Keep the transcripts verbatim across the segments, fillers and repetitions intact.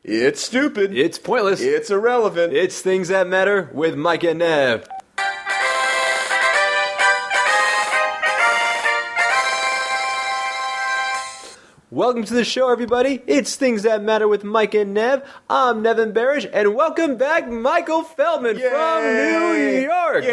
It's stupid. It's pointless. It's irrelevant. It's Things That Matter with Mike and Nev. Welcome to the show, everybody. It's Things That Matter with Mike and Nev. I'm Nevin Barish, and welcome back, Michael Feldman Yay! from New York.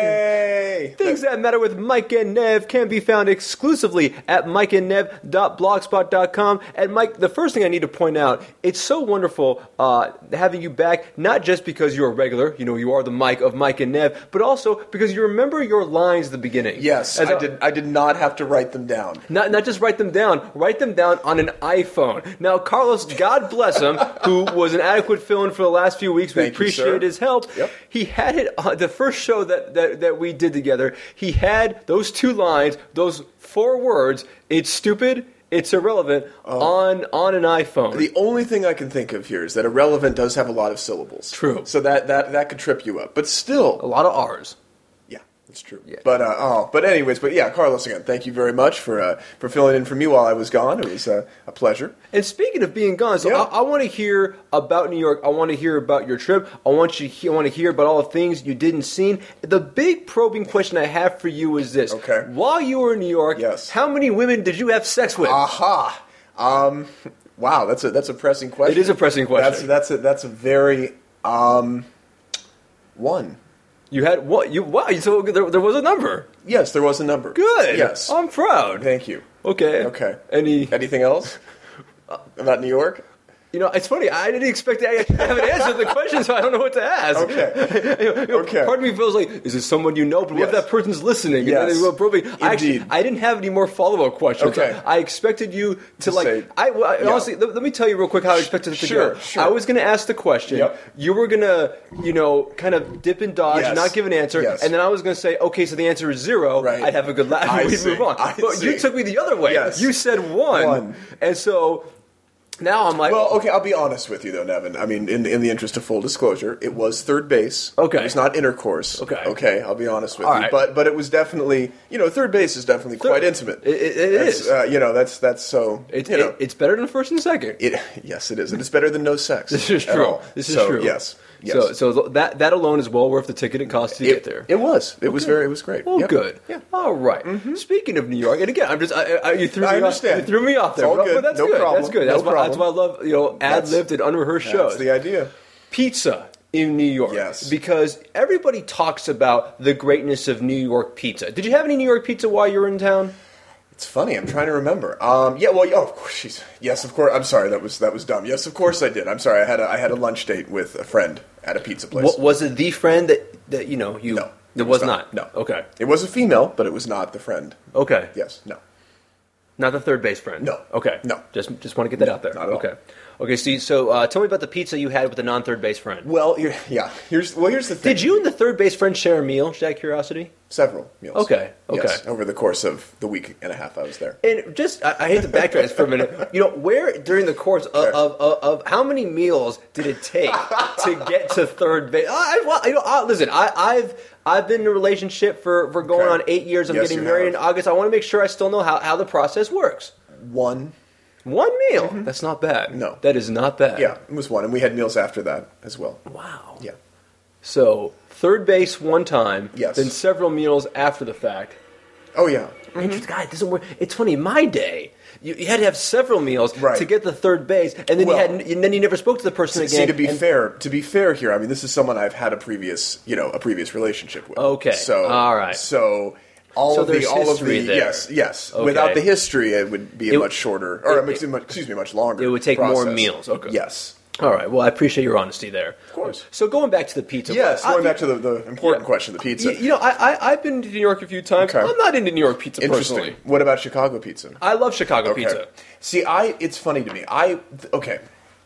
Yay! Things That Matter with Mike and Nev can be found exclusively at mike and nev dot blogspot dot com. And Mike, the first thing I need to point out, it's so wonderful uh, having you back, not just because you're a regular, you know, you are the Mike of Mike and Nev, but also because you remember your lines at the beginning. Yes, As I a- did. I did not have to write them down. Not not just write them down, write them down on an iPhone. Now, Carlos, God bless him, who was an adequate fill-in for the last few weeks. We Thank you, appreciate sir. his help. Yep. He had it on the first show that, that, that we did together. He had those two lines, those four words, it's stupid, it's irrelevant, on, on an iPhone. The only thing I can think of here is that irrelevant does have a lot of syllables. True. So that, that, that could trip you up. But still, A lot of R's. yeah, that's true. Yeah. But uh, oh, but anyways, but yeah, Carlos, again, thank you very much for uh, for filling in for me while I was gone. It was uh, a pleasure. And speaking of being gone, so Yeah. I, I want to hear about New York. I want to hear about your trip. I want you. To he- I want to hear about all the things you didn't see. The big probing question I have for you is this: Okay. While you were in New York, Yes. how many women did you have sex with? Aha. Um, wow, that's a that's a pressing question. It is a pressing question. That's that's a that's a very um, one. You had what? You wow? So there, there was a number. Yes, there was a number. Good. Yes. I'm proud. Thank you. Okay. Okay. Any? Anything else about New York? You know, it's funny. I didn't expect to actually have an answer to the question, so I don't know what to ask. Okay. You know, you know, Okay. Part of me feels like, is it someone you know? But what if Yes. that person's listening? Yes. And then they will probably, I actually, Indeed. I didn't have any more follow-up questions. Okay. I expected you to, To like, say- I, well, I- yeah. honestly, let, let me tell you real quick how I expected it to Sure, go. sure. I was going to ask the question. Yep. You were going to, you know, kind of dip and dodge, Yes. not give an answer. Yes. And then I was going to say, okay, so the answer is zero. Right. I'd have a good laugh I and we'd see. move on. I But you see. took me the other way. Yes. You said one. One. And so now I'm like, Well, okay, I'll be honest with you though, Nevin. I mean, in in the interest of full disclosure, it was third base. Okay. It was not intercourse. Okay. Okay, I'll be honest with All you. right. But but it was definitely, you know, third base is definitely quite intimate. It- it- it That's, is. Uh, you know, that's that's so. It's, you know, it, it's better than first and second. it, yes, it is. And it's better than no sex. This is at true. all. This is So, true. Yes. Yes. So, so that that alone is well worth the ticket it costs to it, get there. It was. It was very. It was great. Well, Yep. good. Yeah. All right. Speaking of New York, and again, I'm just I, I, you threw I me understand. off. You threw me off there. It's all but, good. but that's No good. problem. That's good. No That's why that's why I problem. love you know ad libbed and unrehearsed shows. That's the idea. Pizza in New York. Yes. Because everybody talks about the greatness of New York pizza. Did you have any New York pizza while you were in town? It's funny. I'm trying to remember. Um, yeah. Well. Oh, of course. She's, yes. Of course. I'm sorry. That was that was dumb. Yes. Of course I did. I'm sorry. I had a I had a lunch date with a friend at a pizza place. What, was it the friend that, that you know you? No. It was not. No. Okay. It was a female, but it was not the friend. Okay. Yes. No. Not the third base friend. No. Okay. No. Just just want to get that out there. Not at all. Okay. Okay. So so uh, tell me about the pizza you had with the non-third base friend. Well, here- yeah. Here's well. Here's the thing. Did you and the third base friend share a meal? Just out of curiosity. Several meals. Okay, okay. Yes, over the course of the week and a half I was there. And just, I, I hate to backtrack for a minute. You know, where during the course of, Sure. of, of, of how many meals did it take to get to third base? I, well, you know, I, listen, I, I've I've been in a relationship for, for going Okay. on eight years. I'm Yes, getting you married have. in August. I want to make sure I still know how, how the process works. One. One meal. That's not bad. No. that is not bad. Yeah, it was one, and we had meals after that as well. Wow. Yeah. So third base one time. Yes. Then several meals after the fact. Oh yeah. Interesting. God, it doesn't work. It's funny. In my day, you, you had to have several meals Right. to get the third base, and then Well, you had, and then you never spoke to the person again. See, to be and- fair, to be fair here, I mean, this is someone I've had a previous, you know, a previous relationship with. Okay. So, All right. So all So of the, there's all of history the, there. yes, yes. Okay. Without the history, it would be a It- much shorter, or it- excuse me, excuse me, much longer. It would take more process. meals. Okay. Yes. All right. Well, I appreciate your honesty there. Of course. So going back to the pizza. Yes. I- Going back to the, the important yeah. question, the pizza. You, you know, I, I I've been to New York a few times. Okay. I'm not into New York pizza Interesting. personally. What about Chicago pizza? I love Chicago Okay. pizza. See, I it's funny to me. I okay.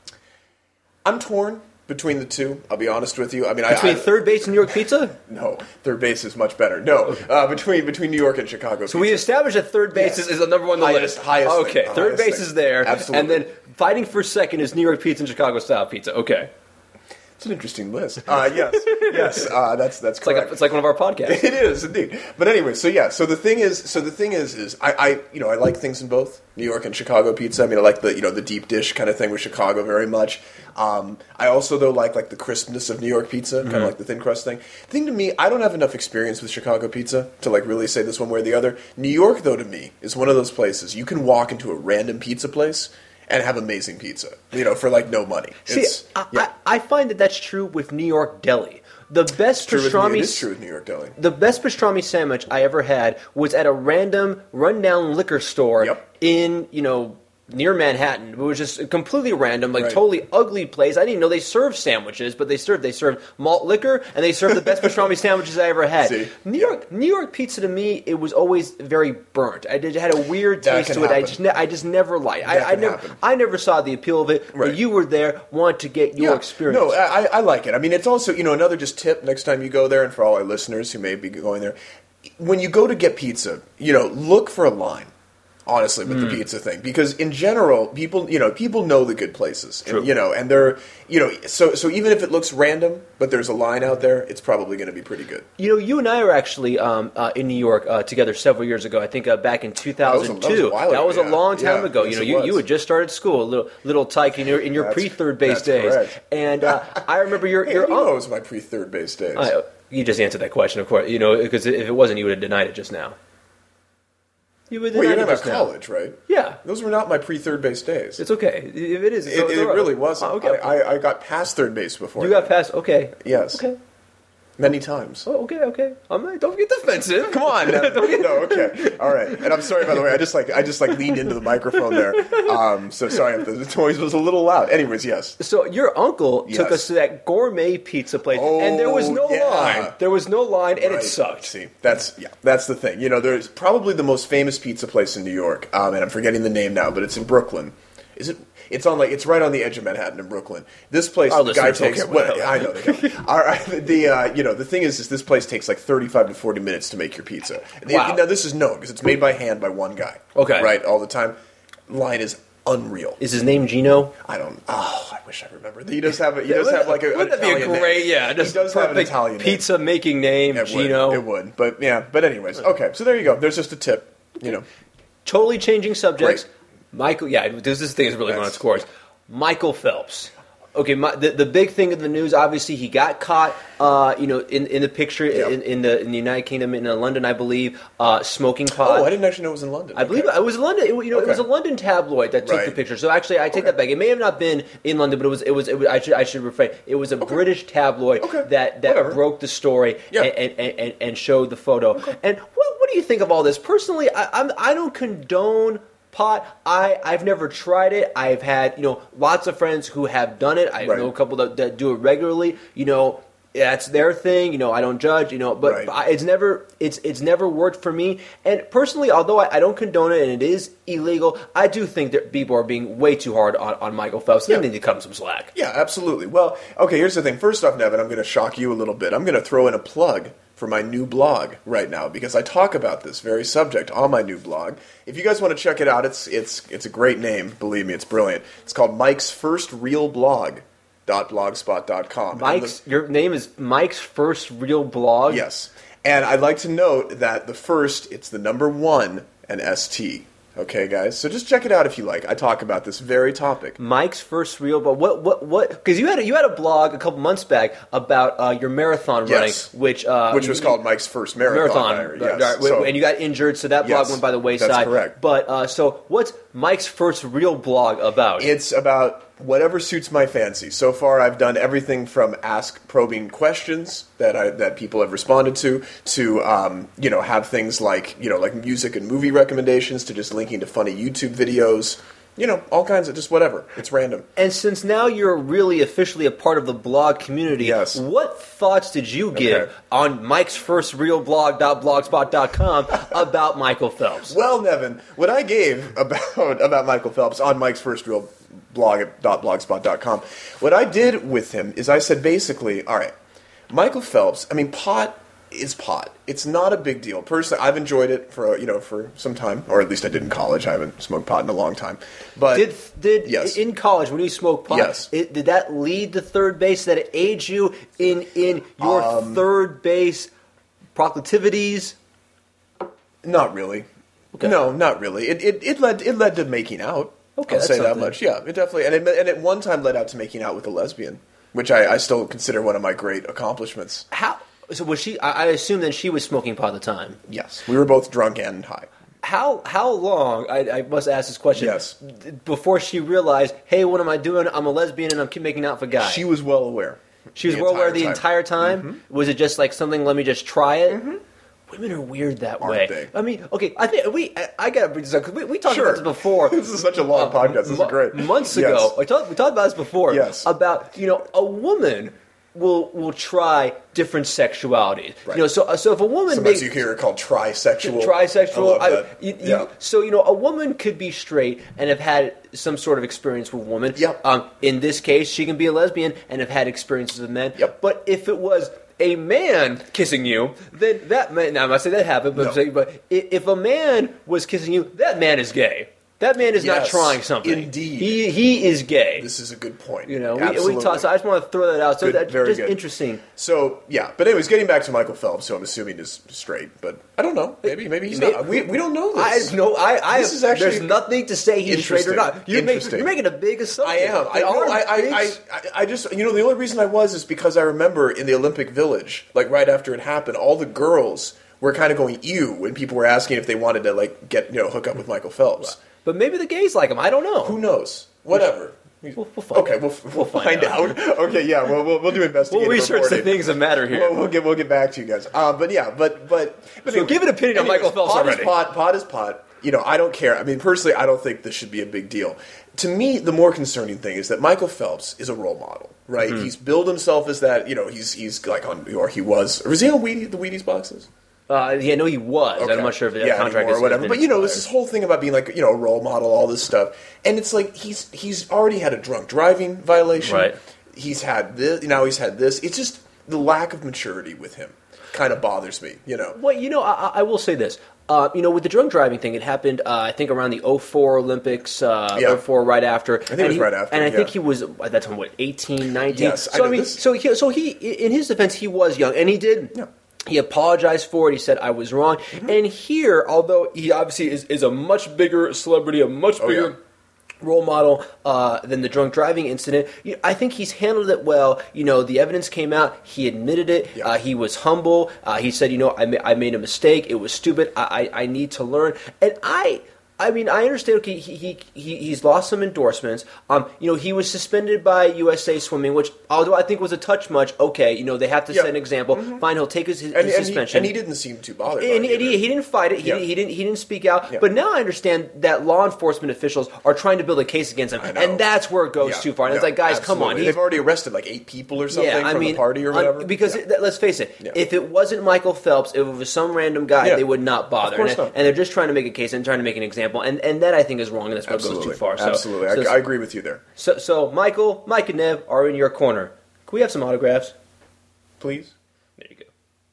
I'm torn between the two. I'll be honest with you. I mean, Between I, I third base and New York pizza. no third base is much better. No, uh, between between New York and Chicago. So we established that third base Yes. is, is the number one on the Highest- list. highest thing, Okay. the Third highest base thing. is there. Absolutely. And then fighting for second is New York pizza and Chicago style pizza. Okay. It's an interesting list. Uh, yes, yes, uh, that's that's It's correct. like a, it's like one of our podcasts. It is indeed. But anyway, so yeah, so the thing is, so the thing is, is I, I, you know, I like things in both New York and Chicago pizza. I mean, I like the, you know, the deep dish kind of thing with Chicago very much. Um, I also though like like the crispness of New York pizza, kind of Mm-hmm. like the thin crust thing. Thing to me, I don't have enough experience with Chicago pizza to like really say this one way or the other. New York though to me is one of those places you can walk into a random pizza place and have amazing pizza, you know, for like no money. See, It's, I, yeah. I, I find that that's true with New York deli. The best True with, pastrami, it is true with New York deli. the best pastrami sandwich I ever had was at a random rundown liquor store Yep. in, you know, near Manhattan. It was just completely random, like Right. totally ugly place. I didn't even know they served sandwiches, but they served they served malt liquor and they served the best pastrami sandwiches I ever had. See? New Yeah. York, New York pizza to me, it was always very burnt. I did, it had a weird That taste can to it. I happen. just ne- I just never liked. I, That I can never happen. I never saw the appeal of it. Right. But you were there, wanted to get your Yeah. experience. No, I, I like it. I mean, it's also, you know, another just tip next time you go there, and for all our listeners who may be going there, when you go to get pizza, you know, look for a line. Honestly, with Hmm. the pizza thing, because in general, people, you know, people know the good places, True. and, you know, and they're, you know, so so even if it looks random, but there's a line out there, it's probably going to be pretty good. You know, you and I were actually um, uh, in New York uh, together several years ago. I think uh, back in two thousand two. That was a- that was a while That was ago, a long yeah. time ago. Yes, you know, it you, was. you had just started school, a little little tyke in your in your That's- pre third base that's days, correct. and uh, I remember your Hey, your how do you know it uncle. was my pre-third base days? I- you just answered that question, of course. You know, because if it wasn't, you would have denied it just now. You would have Wait, you're denied it talking just about now. college, right? Yeah, Those were not my pre-third base days. it's okay. If it is, it's, it, it's it all right. really wasn't. Oh, okay. I, I, I got past third base before. You got past. Okay. Yes. Okay. many times. Oh, okay. Okay. I'm not, don't get defensive. Come on, now. No, okay, all right. And I'm sorry, by the way. I just like I just like leaned into the microphone there. Um, so sorry if the, the noise was a little loud. Anyways, yes. So your uncle took Yes. us to that gourmet pizza place, and there was no Oh, yeah. line. There was no line, and it Right. sucked. See, that's yeah, that's the thing. You know, there's probably the most famous pizza place in New York, um, and I'm forgetting the name now, but it's in Brooklyn. Is it? It's on like it's right on the edge of Manhattan in Brooklyn. This place, Our the guy listeners don't takes. care what Well, the hell. I know. They don't. All right, the uh, you know the thing is, is this place takes like thirty-five to forty minutes to make your pizza. Wow. Now this is known because it's made by hand by one guy. Okay. right, all the time. Line is unreal. Is his name Gino? I don't. Oh, I wish I remembered. He does have. A, he does have like a. Wouldn't that be a Italian great? name. Yeah, he just does have an perfect Italian name. pizza making name, It Gino. would. It would. But yeah. But anyways, okay. So there you go. There's just a tip. You know. Totally changing subjects. Great. Michael, yeah, this, this thing is really going on Yes. its course. Michael Phelps. Okay, my, the the big thing in the news, obviously, he got caught. Uh, you know, in in the picture Yep. in, in the in the United Kingdom, in uh, London, I believe, uh, smoking pot. Oh, I didn't actually know it was in London. I believe Okay. it was London. It, you know, it was a Okay. London tabloid that took Right. the picture. So actually, I take Okay. that back. It may have not been in London, but it was. It was. It was I should. I should refrain. It was a British tabloid Okay. that that Whatever. broke the story Yeah. and, and, and and showed the photo. And what what do you think of all this? Personally, I I'm, I don't condone pot. I I've never tried it. I've had you know lots of friends who have done it. I Right. know a couple that, that do it regularly. You know. That's their thing, you know. I don't judge, you know, but Right. I, it's never it's it's never worked for me. And personally, although I, I don't condone it and it is illegal, I do think that people are being way too hard on, on Michael Phelps. They Yeah. need to cut him some slack. Yeah, absolutely. Well, okay. Here's the thing. First off, Nevin, I'm going to shock you a little bit. I'm going to throw in a plug for my new blog right now because I talk about this very subject on my new blog. If you guys want to check it out, it's it's it's a great name. Believe me, it's brilliant. It's called Mike's First Real Blog. Dot blogspot dot com. Mike's your name is Mike's First Real Blog. Yes. And I'd like to note that the first, it's the number one and S T. Okay, guys? So just check it out if you like. I talk about this very topic. Mike's First Real Blog. What what what? Because you had a, you had a blog a couple months back about uh, your marathon running, Yes. which uh, Which was you- called Mike's First Marathon. Marathon, Diary. right, Yes. right, So- and you got injured, so that blog Yes, went by the that's wayside. correct. But uh, so, what's Mike's First Real Blog about? It's about whatever suits my fancy. So far, I've done everything from ask probing questions that I that people have responded to, to um, you know have things like you know like music and movie recommendations, to just linking to funny YouTube videos. You know, all kinds of just whatever. It's random. And since now you're really officially a part of the blog community, Yes. what thoughts did you give Okay. on Mike's First Real Blog dot blogspot dot com about Michael Phelps? Well, Nevin, what I gave about about Michael Phelps on Mike's First Real Blog at blogspot dot com, what I did with him is I said basically, all right, Michael Phelps. I mean, pot is pot. It's not a big deal. Personally, I've enjoyed it for you know for some time, or at least I did in college. I haven't smoked pot in a long time. But did did yes. in college when you smoked pot? Yes. It, did that lead to third base? Did it aid you in in your Um, third base proclivities? Not really. Okay. No, not really. It, it it led it led to making out. Okay, I'll that's say that something. much. Yeah, it definitely and it and at one time led out to making out with a lesbian, which I, I still consider one of my great accomplishments. How? So was she? I, I assume then she was smoking pot at the time. Yes, we were both drunk and high. How how long? I, I must ask this question. Yes. Before she realized, hey, what am I doing? I'm a lesbian and I'm keep making out with a guy. She was well aware. She was the well aware the time. entire time. Mm-hmm. Was it just like something? Let me just try it. Mm-hmm. Women are weird that Aren't way. they? I mean, okay, I think we. I, I gotta bring this up because we, we talked Sure. about this before. This is such a long podcast. This mo- is great. Months Yes. ago, we talked. We talked about this before. Yes. About you know a woman will will try different sexualities. Right. You know, so so if a woman Sometimes makes, you hear it called trisexual. trisexual. I love that. you, you, yeah. So you know, a woman could be straight and have had some sort of experience with women. Yep. Um, in this case, she can be a lesbian and have had experiences with men. Yep. But if it was a man kissing you, then that man. Now I'm not saying that happened, but, No. I'm saying, but i- if a man was kissing you, that man is gay. That man is not Yes, trying something. indeed. he he is gay. This is a good point. You know, we, Absolutely. we talk. So I just want to throw that out. So Good, that's very just good. interesting. So yeah, but anyways, getting back to Michael Phelps, who I'm assuming is straight, but I don't know. Maybe maybe he's May- not. We, we don't know I this. know. I. I This is actually there's nothing to say he's straight or interesting. not. You're, make, Interesting. you're making a big assumption. I am. I, There no, are I, I, big- I, I, I just, you know, the only reason I was is because I remember in the Olympic Village, like right after it happened, all the girls were kind of going ew when people were asking if they wanted to like get, you know, hook up with Michael Phelps. But maybe the gays like him. I don't know. Who knows? Whatever. We'll, we'll find Okay, out. we'll, we'll, find, out. Okay, yeah, we'll, we'll, we'll do investigative We'll research the reporting. things that matter here. We'll, we'll get we'll get back to you guys. Uh, but yeah, but but, but So give an opinion on Michael Phelps pot already. Is pot, pot is pot. You know, I don't care. I mean, personally, I don't think this should be a big deal. To me, the more concerning thing is that Michael Phelps is a role model, right? Mm-hmm. He's billed himself as that. You know, he's he's like on, or he was, or was he on Wheaties, the Wheaties boxes? Uh, yeah, no, he was. Okay. I'm not sure if that yeah, contract anymore is or whatever. been But you know, this expired. this whole thing about being like you know a role model, all this stuff, and it's like he's he's already had a drunk driving violation. Right. He's had this. Now he's had this. It's just the lack of maturity with him kind of bothers me. You know. Well, you know, I, I will say this. Uh, you know, with the drunk driving thing, it happened, uh, I think, around the oh four Olympics, uh, Yeah. oh four right after. I think it was right after, And I yeah. think he was, at that time, what, eighteen, nineteen? Yes, I so, I, know mean, this- so, he, so he, in his defense, he was young, and he did. Yeah. He apologized for it. He said, I was wrong. Mm-hmm. And here, although he obviously is, is a much bigger celebrity, a much Oh, bigger yeah. role model uh, than the drunk driving incident, you- I think he's handled it well. You know, the evidence came out. He admitted it. Yeah. Uh, he was humble. Uh, he said, you know, I, ma- I made a mistake. It was stupid. I, I, I need to learn. And I... I mean, I understand. Okay, he, he he he's lost some endorsements. Um, you know, he was suspended by U S A Swimming, which, although I think was a touch much. Okay, you know, they have to Yeah. set an example. Fine, he'll take his, his, And, his and, he, suspension. and he didn't seem too bothered. by And, it and he, either. he didn't fight it. He, Yeah. didn't, he didn't. He didn't speak out. Yeah. But now I understand that law enforcement officials are trying to build a case against him, I know. and that's where it goes Yeah. too far. And it's Yeah, like, guys, come on. absolutely. He's- They've already arrested like eight people or something yeah, I from mean, the party or un- whatever. because Yeah. it- let's face it, Yeah. if it wasn't Michael Phelps, if it was some random guy, Yeah. they would not bother. Of course and, not. and they're just trying to make a case and trying to make an example, and and that I think is wrong, and that's what goes Absolutely. too far. So, Absolutely. So, I, I agree with you there. so, so Michael, Mike, and Nev are in your corner. Can we have some autographs? Please. There you go.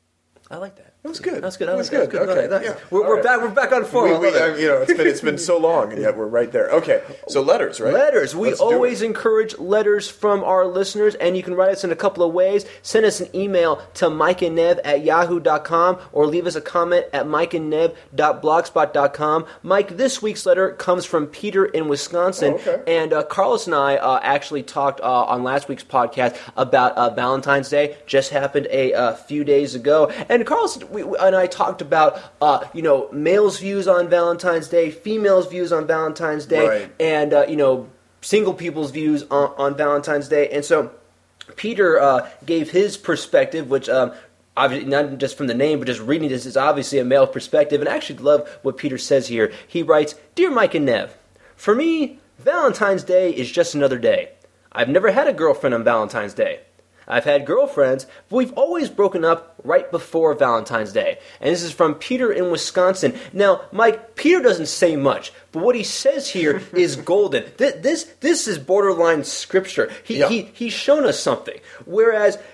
I like that. That was good. That's good. I That like was that. good. That's Okay. That's- Yeah. We're, All we're right. back. We're back on form. We, I we, love it. I- you know, it's been it's been so long, and yet we're right there. Okay, so letters, right? Letters. We Let's do always it. encourage letters from our listeners, and you can write us in a couple of ways. Send us an email to mike and nev at yahoo dot com or leave us a comment at mike and nev dot blogspot dot com. Mike, this week's letter comes from Peter in Wisconsin, Oh, okay. and uh, Carlos and I uh, actually talked uh, on last week's podcast about uh, Valentine's Day. Just happened a uh, few days ago, and Carlos we, we- and I talked about uh, you know males' views on Valentine's Day, females' views on Valentine's Day, Right. and uh, you know single people's views on, on Valentine's Day. And so Peter uh, gave his perspective, which um, obviously not just from the name, but just reading this is obviously a male perspective. And I actually love what Peter says here. He writes, "Dear Mike and Nev, for me, Valentine's Day is just another day. I've never had a girlfriend on Valentine's Day. I've had girlfriends, but we've always broken up right before Valentine's Day." And this is from Peter in Wisconsin. Now, Mike, Peter doesn't say much, but what he says here is golden. This, this this is borderline scripture. He, Yeah. he He's shown us something. Whereas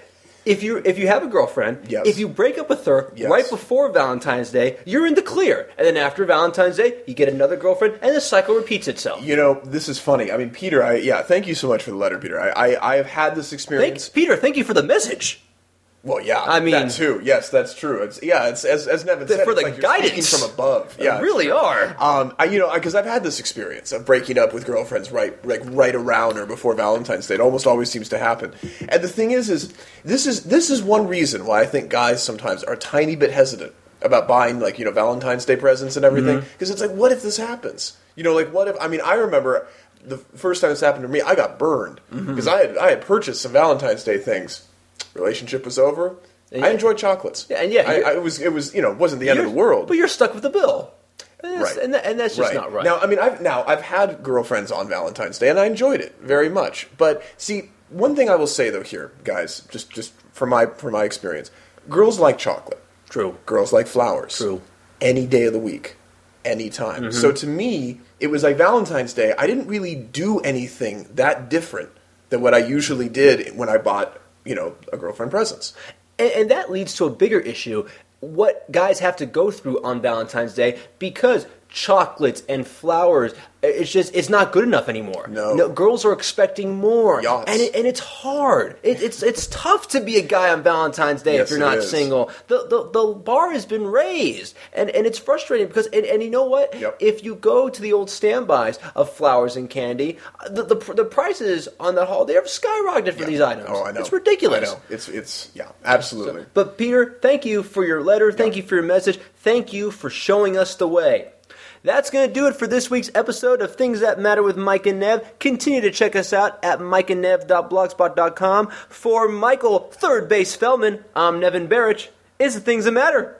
if you if you have a girlfriend, Yes. if you break up with her Yes. right before Valentine's Day, you're in the clear. And then after Valentine's Day, you get another girlfriend, and the cycle repeats itself. You know, this is funny. I mean, Peter, I yeah, thank you so much for the letter, Peter. I I, I have had this experience. Thanks, Peter. Thank you for the message. Well, yeah, I mean- that too. Yes, that's true. It's yeah, it's as as Nevin said, For it's the like you're guidance. speaking from above. Yeah, You really are. Um, I, you know, because I've had this experience of breaking up with girlfriends right, like right around or before Valentine's Day. It almost always seems to happen. And the thing is, is this is this is one reason why I think guys sometimes are a tiny bit hesitant about buying like you know Valentine's Day presents and everything because it's like, what if this happens? You know, like what if? I mean, I remember the first time this happened to me, I got burned because I had I had purchased some Valentine's Day things. Relationship was over. And I yeah. enjoyed chocolates. Yeah, and yeah, I, you're- I, it was it was you know it wasn't the end of the You're- world. But you're stuck with the bill. And that's, Right. and, that, and that's just right. not right. Now, I mean, I've now I've had girlfriends on Valentine's Day, and I enjoyed it very much. But see, one thing I will say though here, guys, just just from my from my experience, girls like chocolate. True. Girls like flowers. True. Any day of the week, any time. Mm-hmm. So to me, it was like Valentine's Day. I didn't really do anything that different than what I usually did when I bought you know a girlfriend presents. And, and that leads to a bigger issue. What guys have to go through on Valentine's Day because chocolates and flowers, it's just, it's not good enough anymore. No. girls are expecting more. Yes. And it, and it's hard. It, it's it's tough to be a guy on Valentine's Day Yes, if you're it not is. single. The, the the bar has been raised. And, and it's frustrating because, and, and you know what? Yep. If you go to the old standbys of flowers and candy, the, the, the prices on that holiday have skyrocketed for these items. Oh, I know. It's ridiculous. I know. It's it's yeah, absolutely. But Peter, thank you for your letter. Thank you for your message. Thank you for showing us the way. That's going to do it for this week's episode of Things That Matter with Mike and Nev. Continue to check us out at mike and nev dot blogspot dot com. For Michael Third Base Feldman, I'm Nevin Barrich. It's the Things That Matter.